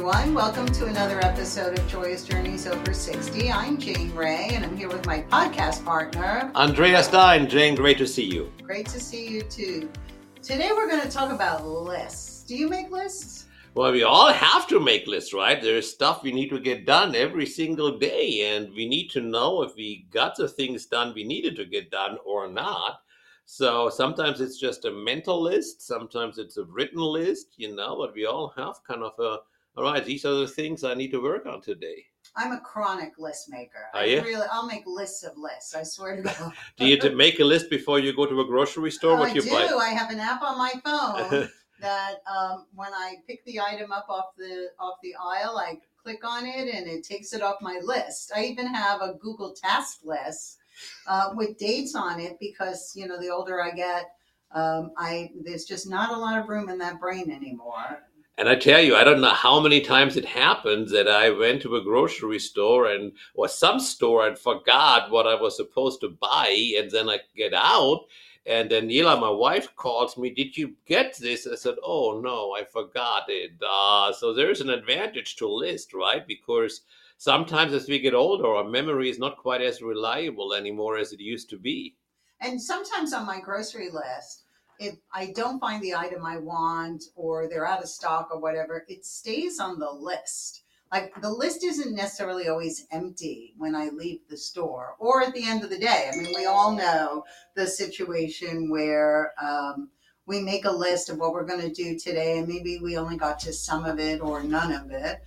everyone. Welcome to another episode of Joyous Journeys Over 60. I'm Jane Ray, and I'm here with my podcast partner, Andrea Stein. Jane, great to see you. Great to see you too. Today we're going to talk about lists. Do you make lists? Well, we all have to make lists, right? There's stuff we need to get done every single day, and we need to know if we got the things done we needed to get done or not. So sometimes it's just a mental list, sometimes it's a written list, but we all have kind of all right, these are the things I need to work on today. I'm a chronic list maker. Are you? I'll make lists of lists, I swear to God. Do you make a list before you go to a grocery store? I do. I have an app on my phone that when I pick the item up off the aisle, I click on it and it takes it off my list. I even have a Google task list with dates on it because, the older I get, there's just not a lot of room in that brain anymore. And I tell you, I don't know how many times it happens that I went to a grocery store or some store and forgot what I was supposed to buy. And then I get out and Daniela, my wife, calls me, "Did you get this?" I said, "Oh, no, I forgot it." So there's an advantage to list, right? Because sometimes as we get older, our memory is not quite as reliable anymore as it used to be. And sometimes on my grocery list, if I don't find the item I want or they're out of stock or whatever, it stays on the list. Like the list isn't necessarily always empty when I leave the store or at the end of the day. I mean, we all know the situation where we make a list of what we're going to do today and maybe we only got to some of it or none of it.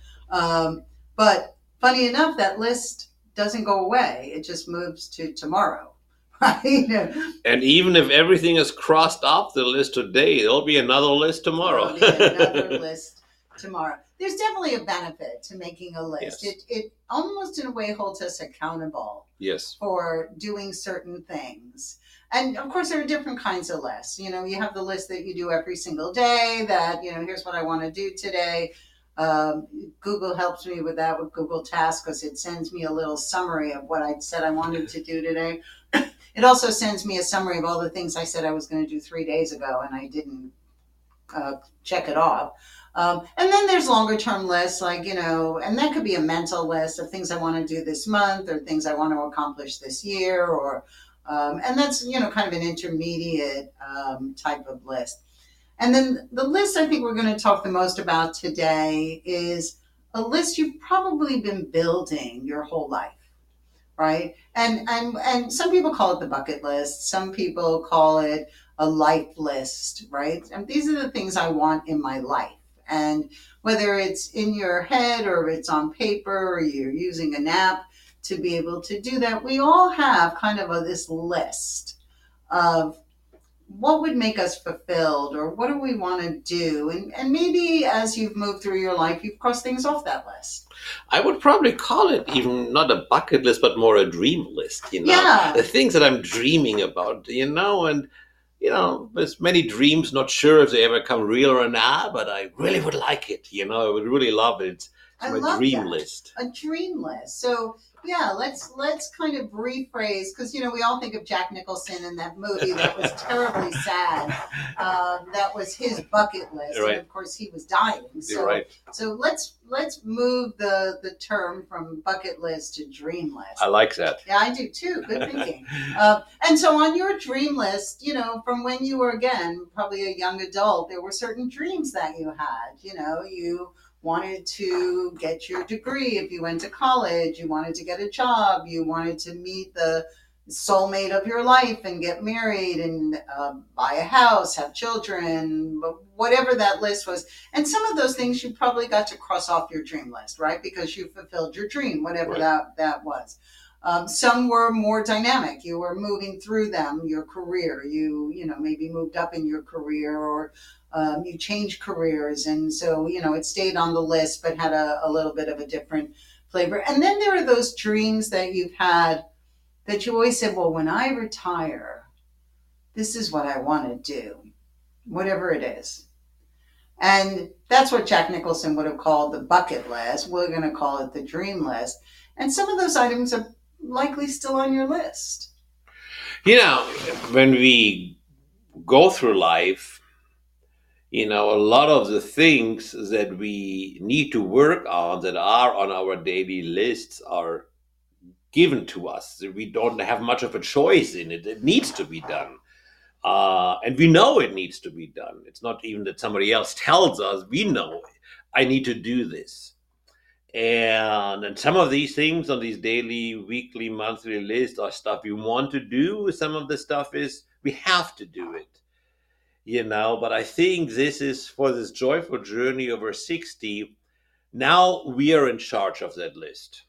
But funny enough, that list doesn't go away. It just moves to tomorrow. Right. And even if everything is crossed off the list today, there'll be another list tomorrow. There'll be another list tomorrow. There's definitely a benefit to making a list. Yes. It almost in a way holds us accountable. Yes. For doing certain things. And of course, there are different kinds of lists. You have the list that you do every single day that, here's what I want to do today. Google helps me with that with Google Tasks because it sends me a little summary of what I said I wanted to do today. It also sends me a summary of all the things I said I was going to do 3 days ago and I didn't check it off. And then there's longer term lists like, and that could be a mental list of things I want to do this month or things I want to accomplish this year or, and that's, kind of an intermediate type of list. And then the list I think we're going to talk the most about today is a list you've probably been building your whole life. Right. And some people call it the bucket list. Some people call it a life list. Right. And these are the things I want in my life. And whether it's in your head or it's on paper or you're using an app to be able to do that, we all have kind of this list of what would make us fulfilled or what do we want to do? And maybe as you've moved through your life, you've crossed things off that list. I would probably call it even not a bucket list, but more a dream list, Yeah. The things that I'm dreaming about, and, there's many dreams, not sure if they ever come real or not, but I really would like it, I would really love it. It's my dream list. A dream list. So, yeah, let's kind of rephrase, because, we all think of Jack Nicholson in that movie that was terribly sad. That was his bucket list. Right. And, of course, he was dying. So, You're right. So let's move the term from bucket list to dream list. I like that. Yeah, I do, too. Good thinking. And so on your dream list, from when you were, again, probably a young adult, there were certain dreams that you had. You wanted to get your degree if you went to college, you wanted to get a job, you wanted to meet the soulmate of your life and get married and buy a house, have children, whatever that list was. And some of those things you probably got to cross off your dream list, right? Because you fulfilled your dream, whatever that was. Some were more dynamic. You were moving through them, your career. You maybe moved up in your career or you changed careers. And so, it stayed on the list, but had a little bit of a different flavor. And then there are those dreams that you've had that you always said, well, when I retire, this is what I want to do, whatever it is. And that's what Jack Nicholson would have called the bucket list. We're going to call it the dream list. And some of those items are likely still on your list. When we go through life, A lot of the things that we need to work on that are on our daily lists are given to us. We don't have much of a choice in it. It needs to be done. And we know it needs to be done. It's not even that somebody else tells us. We know I need to do this. And some of these things on these daily, weekly, monthly lists are stuff you want to do. Some of the stuff is we have to do it. But I think this is for this joyful journey over 60. Now we are in charge of that list.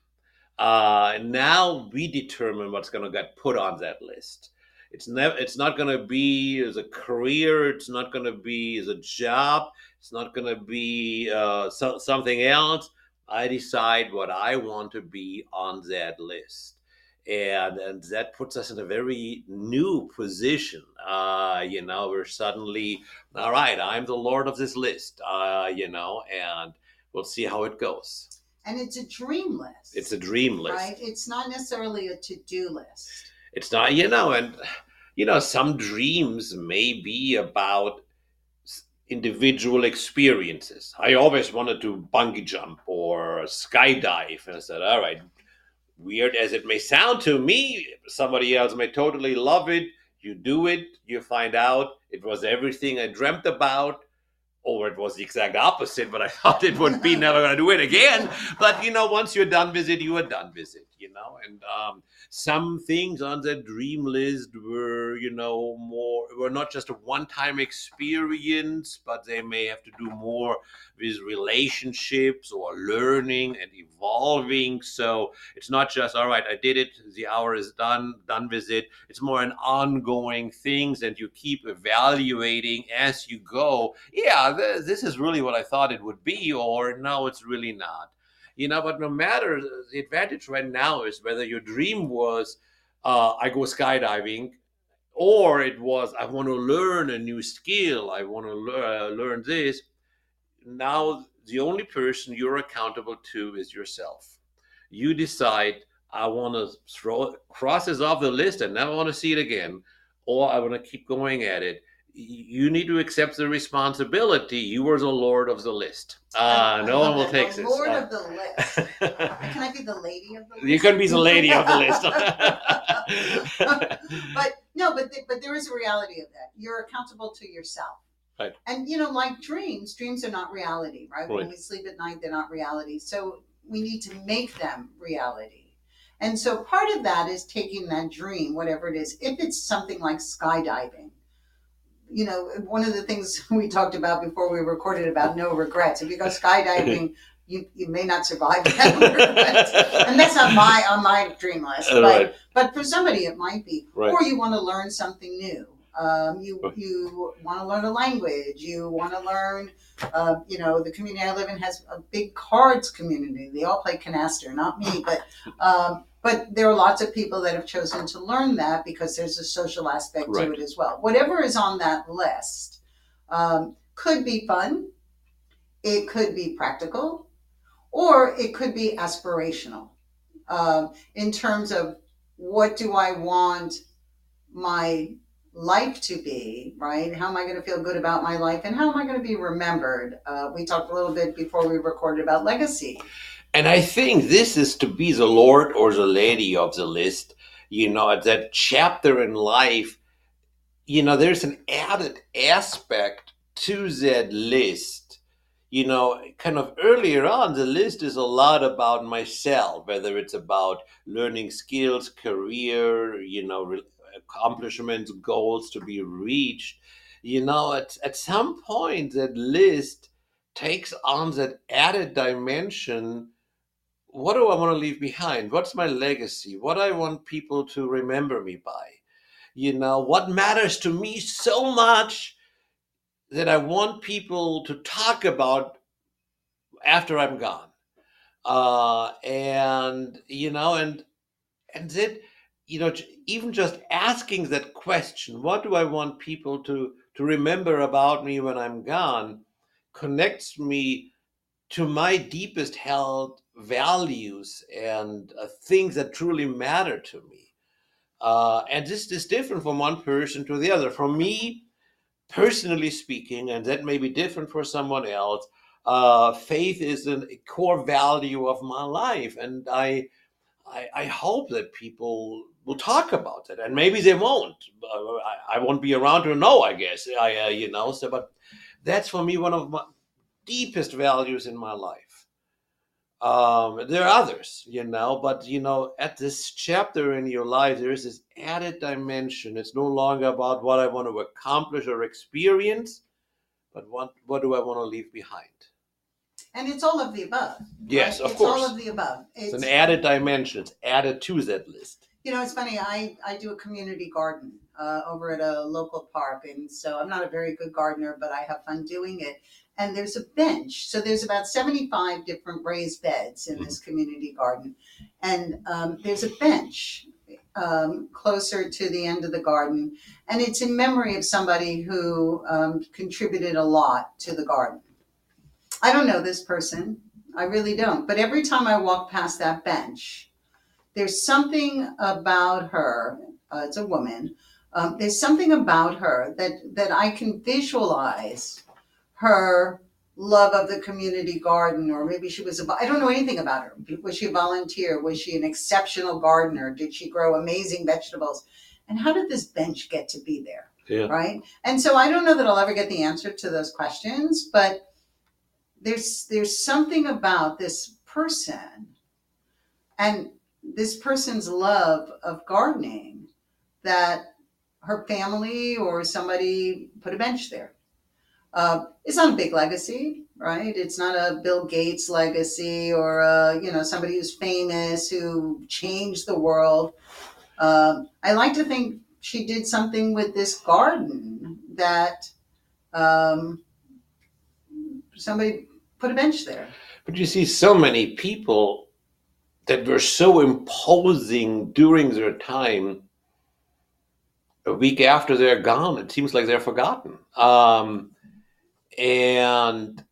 Now we determine what's going to get put on that list. It's not going to be as a career. It's not going to be as a job. It's not going to be something else. I decide what I want to be on that list. And that puts us in a very new position. We're suddenly, all right, I'm the Lord of this list, and we'll see how it goes. And it's a dream list. It's a dream list. Right? It's not necessarily a to-do list. It's not, some dreams may be about individual experiences. I always wanted to bungee jump or skydive. And I said, all right, weird as it may sound to me, somebody else may totally love it. You do it, you find out it was everything I dreamt about. Or it was the exact opposite, but I thought it would be never going to do it again. But, once you're done with it, you are done with it, And some things on that dream list were, were not just a one-time experience, but they may have to do more with relationships or learning and evolving. So it's not just, all right, I did it, the hour is done with it. It's more an ongoing things, and you keep evaluating as you go. Yeah, this is really what I thought it would be, or no, it's really not. But no matter, the advantage right now is whether your dream was, I go skydiving, or it was, I want to learn a new skill, I want to learn this. Now, the only person you're accountable to is yourself. You decide, I want to cross this off the list and never want to see it again, or I want to keep going at it. You need to accept the responsibility. You are the Lord of the list. No one will take this. Lord of the list. Can I be the lady of the list? You can be the lady of the list. but there is a reality of that. You're accountable to yourself. Right. And like dreams are not reality, right? When we sleep at night, they're not reality. So we need to make them reality. And so part of that is taking that dream, whatever it is, if it's something like skydiving. One of the things we talked about before we recorded about no regrets. If you go skydiving, you may not survive that. And that's on my dream list. Right. But for somebody it might be. Right. Or you want to learn something new. You want to learn a language. You want to learn, the community I live in has a big cards community. They all play canasta, not me, but there are lots of people that have chosen to learn that because there's a social aspect to it as well. Whatever is on that list could be fun, it could be practical, or it could be aspirational in terms of what do I want my life to be, right? How am I going to feel good about my life, and how am I going to be remembered? We talked a little bit before we recorded about legacy. And I think this is to be the Lord or the lady of the list. At that chapter in life, there's an added aspect to that list. Kind of earlier on, the list is a lot about myself, whether it's about learning skills, career, accomplishments, goals to be reached. At some point, that list takes on that added dimension. What do I want to leave behind? What's my legacy? What do I want people to remember me by? What matters to me so much that I want people to talk about after I'm gone. And then, even just asking that question, what do I want people to remember about me when I'm gone, connects me to my deepest held values and things that truly matter to me. And this is different from one person to the other. For me, personally speaking, and that may be different for someone else, faith is a core value of my life, and I hope that people will talk about it, and maybe they won't. I won't be around to know, I guess. So, but that's for me one of my deepest values in my life. There are others, but at this chapter in your life, there is this added dimension. It's no longer about what I want to accomplish or experience, but what do I want to leave behind? And it's all of the above. Yes, right? of course. It's all of the above. It's an added dimension. It's added to that list. It's funny. I do a community garden over at a local park. And so I'm not a very good gardener, but I have fun doing it. And there's a bench. So there's about 75 different raised beds in this community garden. And there's a bench closer to the end of the garden. And it's in memory of somebody who contributed a lot to the garden. I don't know this person. I really don't. But every time I walk past that bench, there's something about her. It's a woman. There's something about her that I can visualize her love of the community garden, or maybe she was I don't know anything about her. Was she a volunteer? Was she an exceptional gardener? Did she grow amazing vegetables? And how did this bench get to be there? Yeah. Right? And so I don't know that I'll ever get the answer to those questions, but there's something about this person and this person's love of gardening that her family or somebody put a bench there. It's not a big legacy, right? It's not a Bill Gates legacy or somebody who's famous who changed the world. I like to think she did something with this garden that somebody put a bench there. But you see so many people that were so imposing during their time. A week after they're gone, it seems like they're forgotten. And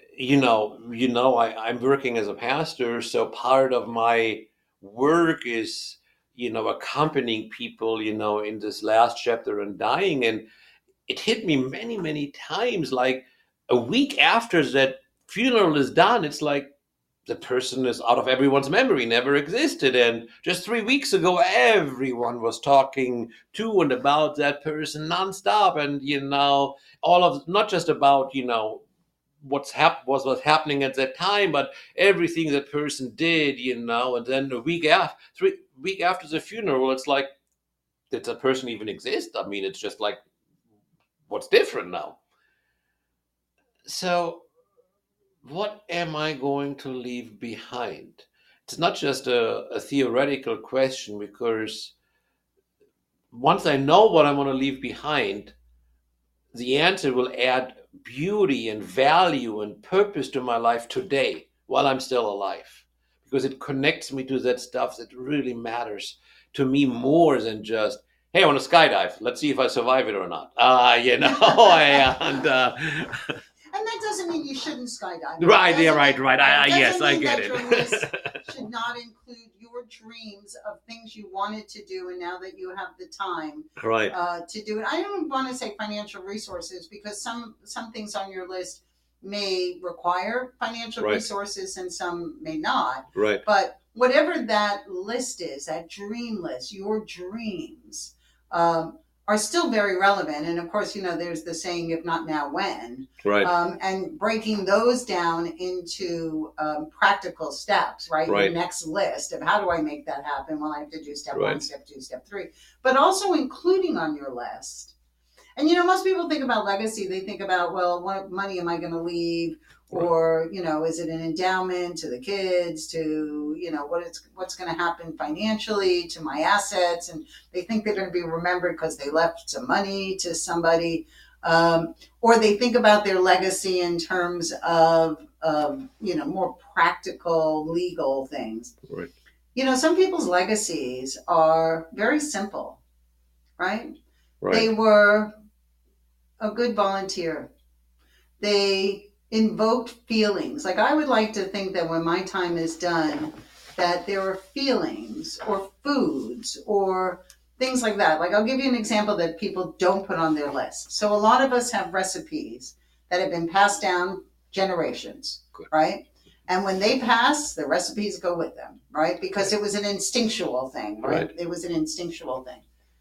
I'm working as a pastor, so part of my work is accompanying people in this last chapter on dying. And it hit me many, many times, like a week after that funeral is done, it's like the person is out of everyone's memory, never existed. And just 3 weeks ago, everyone was talking to and about that person nonstop. And all of, not just about what's happening at that time, but everything that person did. And then a week after the funeral, it's like, did that person even exist? I mean, it's just like, what's different now? So what am I going to leave behind? It's not just a theoretical question, because once I know what I want to leave behind, the answer will add beauty and value and purpose to my life today while I'm still alive, because it connects me to that stuff that really matters to me more than just, hey, I want to skydive. Let's see if I survive it or not. And that doesn't mean you shouldn't skydive. Right, yeah, right. Yes, I get it. Your list should not include your dreams of things you wanted to do, and now that you have the time to do it. I don't want to say financial resources, because some things on your list may require financial resources and some may not. Right. But whatever that list is, that dream list, your dreams, are still very relevant. And of course, there's the saying, if not now, when? Right. And breaking those down into practical steps, right? Your next list of how do I make that happen? Well, I have to do step 1, step 2, step 3. But also including on your list. And, most people think about legacy. They think about, well, what money am I going to leave? Or, is it an endowment to the kids, to, what's going to happen financially to my assets? And they think they're going to be remembered because they left some money to somebody. Or they think about their legacy in terms of, more practical legal things. Right. Some people's legacies are very simple, right? They were a good volunteer. They invoked feelings. Like, I would like to think that when my time is done, that there are feelings or foods or things like that. Like, I'll give you an example that people don't put on their list. So a lot of us have recipes that have been passed down generations, Good. right? And when they pass, the recipes go with them, right? Because it was an instinctual thing, right? It was an instinctual thing.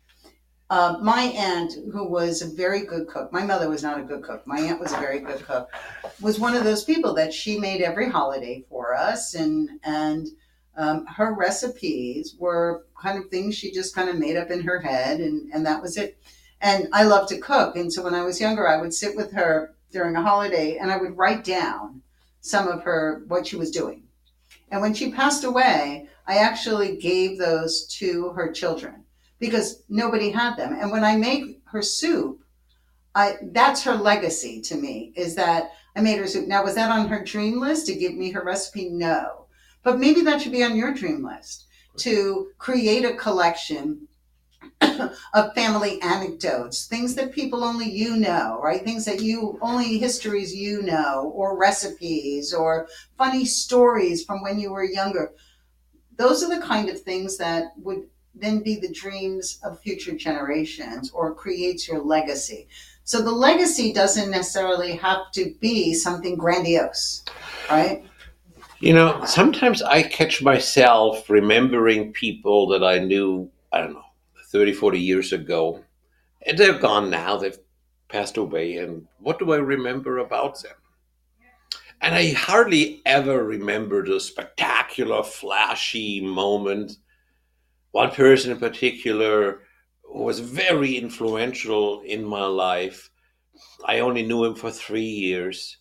My aunt, who was a very good cook, my mother was not a good cook. My aunt was a very good cook. Was one of those people that she made every holiday for us, and her recipes were kind of things she just kind of made up in her head, and that was it. And I love to cook, and so when I was younger, I would sit with her during a holiday, and I would write down some of her what she was doing. And when she passed away, I actually gave those to her children because nobody had them. And when I make her soup, I that's her legacy to me, is that I made her soup. Now, was that on her dream list to give me her recipe? No. But maybe that should be on your dream list, to create a collection of family anecdotes, things that people only you know, right? Things that you only histories you know, or recipes, or funny stories from when you were younger. Those are the kind of things that would then be the dreams of future generations, or creates your legacy. So the legacy doesn't necessarily have to be something grandiose, right? Sometimes I catch myself remembering people that I knew, I don't know, 30, 40 years ago, and they're gone now. They've passed away. And what do I remember about them? And I hardly ever remember the spectacular, flashy moment. One person in particular was very influential in my life. I only knew him for 3 years.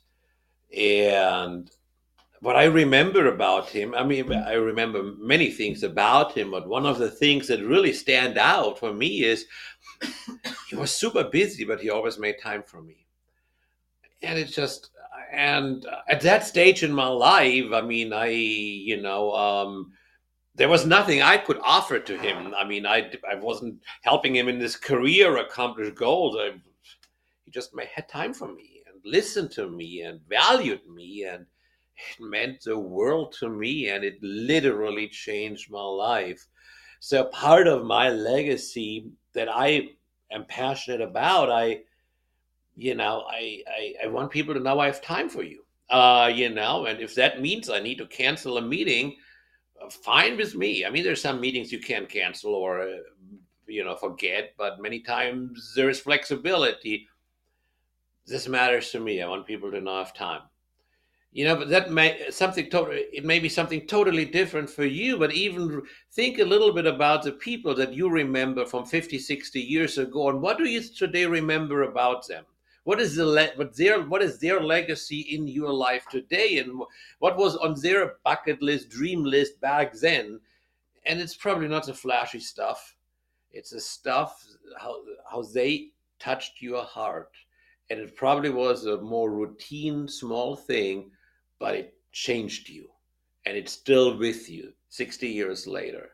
And what I remember about him, I mean, I remember many things about him, but one of the things that really stand out for me is he was super busy, but he always made time for me. And it's just, and at that stage in my life, I mean, there was nothing I could offer to him. I mean, I wasn't helping him in his career accomplish goals. He just had time for me and listened to me and valued me, and it meant the world to me, and it literally changed my life. So part of my legacy that I am passionate about, I want people to know I have time for you. And if that means I need to cancel a meeting, fine with me. I mean, there's some meetings you can't cancel or forget, but many times there is flexibility. This matters to me. I want people to know I have time. But that it may be something totally different for you, but even think a little bit about the people that you remember from 50, 60 years ago, and what do you today remember about them? What is what is their legacy in your life today, and what was on their bucket list, dream list back then? And it's probably not the flashy stuff. It's the stuff how they touched your heart, and it probably was a more routine, small thing, but it changed you, and it's still with you 60 years later.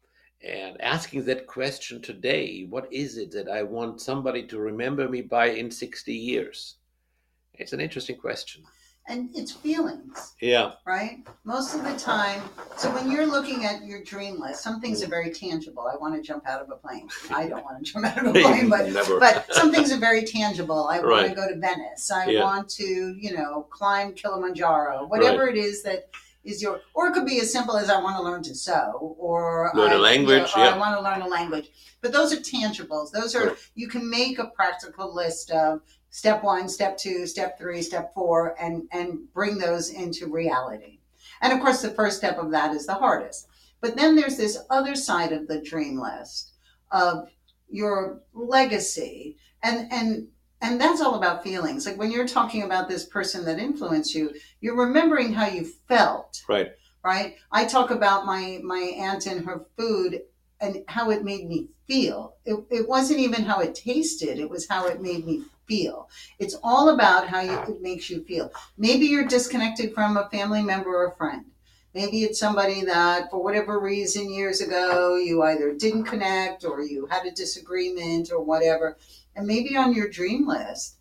And asking that question today, what is it that I want somebody to remember me by in 60 years? It's an interesting question. And it's feelings. Yeah. Right? Most of the time, so when you're looking at your dream list, some things are very tangible. I want to jump out of a plane. I don't want to jump out of a plane, but some things are very tangible. I want to go to Venice. I want to, climb Kilimanjaro. Whatever it is that is or it could be as simple as I want to learn to sew, or learn a language. I want to learn a language. But those are tangibles. Those are, you can make a practical list of step 1, step 2, step 3, step 4, and bring those into reality. And of course, the first step of that is the hardest. But then there's this other side of the dream list of your legacy. And that's all about feelings. Like when you're talking about this person that influenced you, you're remembering how you felt. Right. Right? I talk about my aunt and her food and how it made me feel. It wasn't even how it tasted. It was how it made me feel. It's all about how it makes you feel. Maybe you're disconnected from a family member or friend. Maybe it's somebody that, for whatever reason, years ago, you either didn't connect or you had a disagreement or whatever. And maybe on your dream list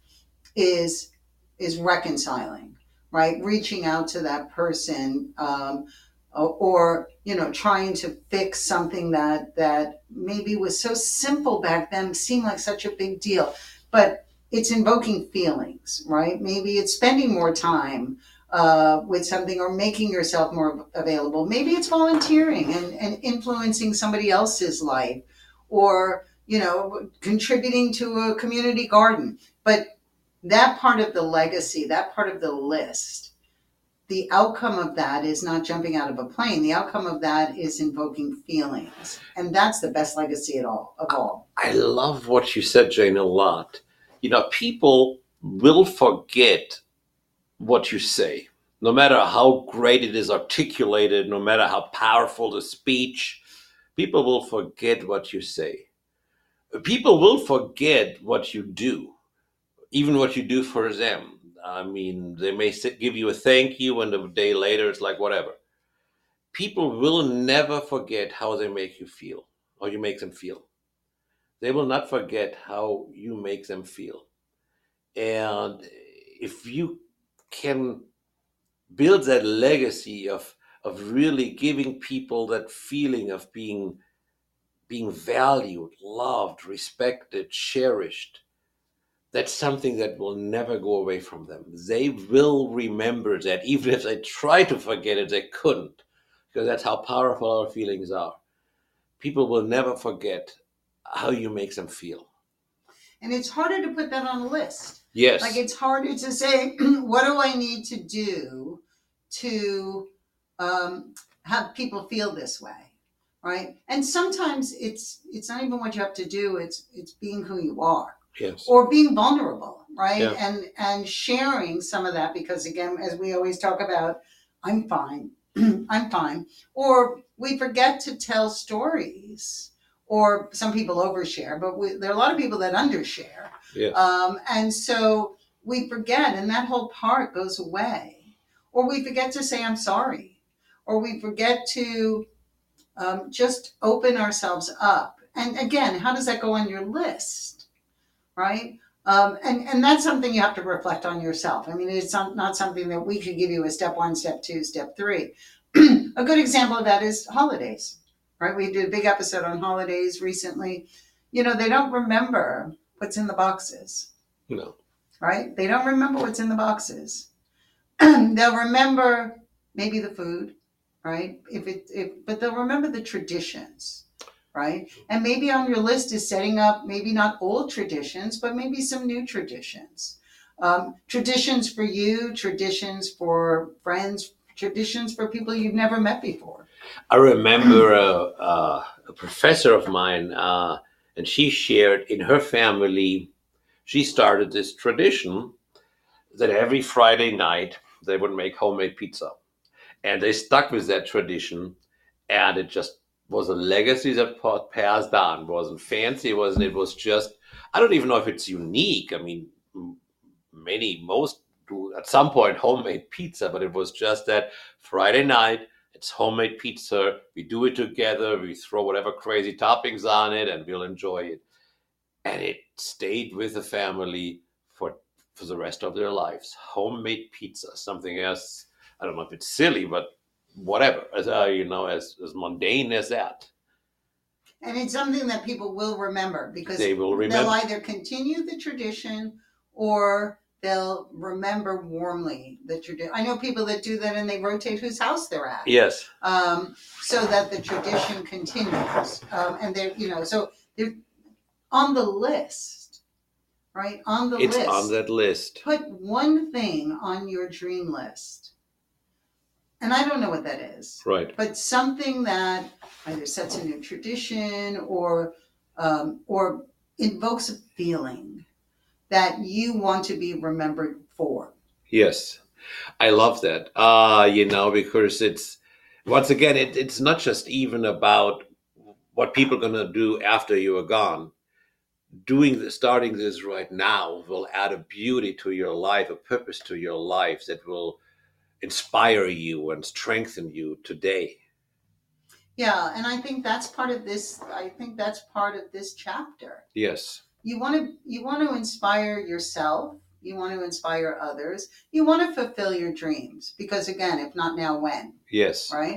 is reconciling, right? Reaching out to that person, or trying to fix something that maybe was so simple back then, seemed like such a big deal, but it's invoking feelings, right? Maybe it's spending more time with something, or making yourself more available. Maybe it's volunteering and influencing somebody else's life, or contributing to a community garden. But that part of the legacy, that part of the list, the outcome of that is not jumping out of a plane. The outcome of that is invoking feelings. And that's the best legacy of all. I love what you said, Jane, a lot. People will forget what you say, no matter how great it is articulated, no matter how powerful the speech. People will forget what you say. People will forget what you do, even what you do for them. I mean, they may give you a thank you, and a day later it's like whatever. People will never forget how they make you feel, or you make them feel. They will not forget how you make them feel. And if you can build that legacy of really giving people that feeling of being valued, loved, respected, cherished, that's something that will never go away from them. They will remember that. Even if they try to forget it, they couldn't, because that's how powerful our feelings are. People will never forget how you make them feel. And it's harder to put that on a list. Yes. Like, it's harder to say, what do I need to do to have people feel this way, right? And sometimes it's not even what you have to do. It's being who you are. Yes. Or being vulnerable, right? Yeah. And sharing some of that, because again, as we always talk about, I'm fine. I'm fine. Or we forget to tell stories, or some people overshare, but there are a lot of people that undershare. Yes. And so we forget, and that whole part goes away. Or we forget to say I'm sorry, or we forget to just open ourselves up. And again, how does that go on your list? Right? And that's something you have to reflect on yourself. I mean, it's not something that we could give you a step 1, step 2, step 3. A good example of that is holidays, right? We did a big episode on holidays recently. They don't remember what's in the boxes. No. Right? They don't remember what's in the boxes. They'll remember maybe the food, right? But they'll remember the traditions. Right? And maybe on your list is setting up, maybe not old traditions, but maybe some new traditions. Traditions for you, traditions for friends, traditions for people you've never met before. I remember a professor of mine, and she shared in her family, she started this tradition that every Friday night they would make homemade pizza. And they stuck with that tradition, and it just was a legacy that passed on. It wasn't fancy. It was just, I don't even know if it's unique. I mean, most do at some point homemade pizza, but it was just that Friday night, it's homemade pizza. We do it together. We throw whatever crazy toppings on it, and we'll enjoy it. And it stayed with the family for the rest of their lives. Homemade pizza, something else. I don't know if it's silly, but whatever, as as mundane as that. And it's something that people will remember, because They will remember. They'll either continue the tradition, or they'll remember warmly the tradition. I know people that do that, and they rotate whose house they're at. Yes. So that the tradition continues. And so they're on the list, right? On the list. It's on that list. Put one thing on your dream list. And I don't know what that is. Right. But something that either sets a new tradition, or invokes a feeling that you want to be remembered for. Yes. I love that. Because it's, once again, it's not just even about what people are going to do after you are gone. Starting this right now will add a beauty to your life, a purpose to your life that will inspire you and strengthen you today. Yeah, and I think that's part of this. I think that's part of this chapter. Yes. You want to inspire yourself. You want to inspire others. You want to fulfill your dreams, because again, if not now, when? Yes. Right.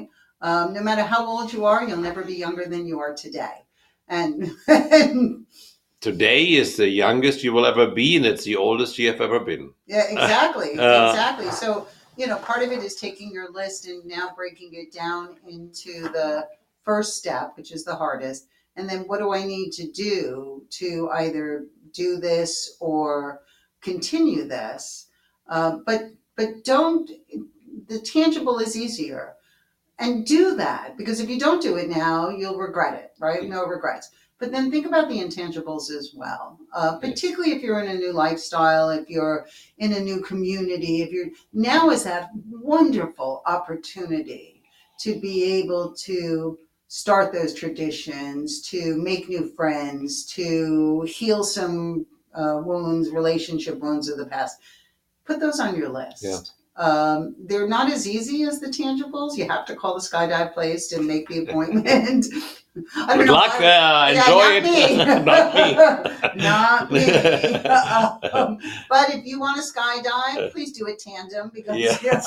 No matter how old you are, you'll never be younger than you are today. And Today is the youngest you will ever be, and it's the oldest you have ever been. yeah, exactly. Exactly. So, part of it is taking your list and now breaking it down into the first step, which is the hardest. And then what do I need to do to either do this or continue this? But don't, the tangible is easier. And do that, because if you don't do it now, you'll regret it, right? No regrets. But then think about the intangibles as well, particularly if you're in a new lifestyle, if you're in a new community, now is that wonderful opportunity to be able to start those traditions, to make new friends, to heal some wounds, relationship wounds of the past. Put those on your list. Yeah. They're not as easy as the tangibles. You have to call the skydive place to make the appointment. Good luck. Enjoy it. Not me. Not me. But if you want to skydive, please do it tandem, because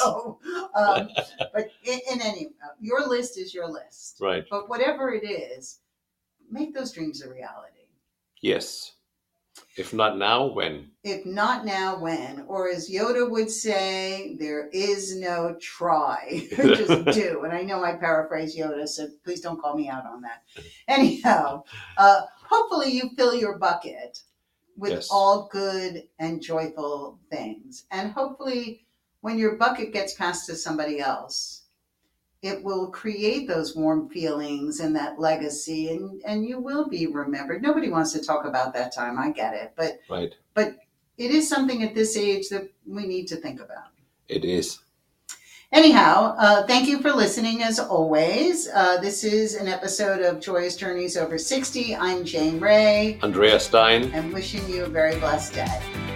but in any, your list is your list. Right. But whatever it is, make those dreams a reality. Yes. If not now, when? If not now, when? Or as Yoda would say, there is no try. Just do. And I know I paraphrase Yoda, so please don't call me out on that. Anyhow, hopefully you fill your bucket with all good and joyful things. And hopefully when your bucket gets passed to somebody else, it will create those warm feelings and that legacy, and you will be remembered. Nobody wants to talk about that time. I get it. But it is something at this age that we need to think about. It is. Anyhow, thank you for listening as always. This is an episode of Joyous Journeys Over 60. I'm Jane Ray. Andrea Stein. And wishing you a very blessed day.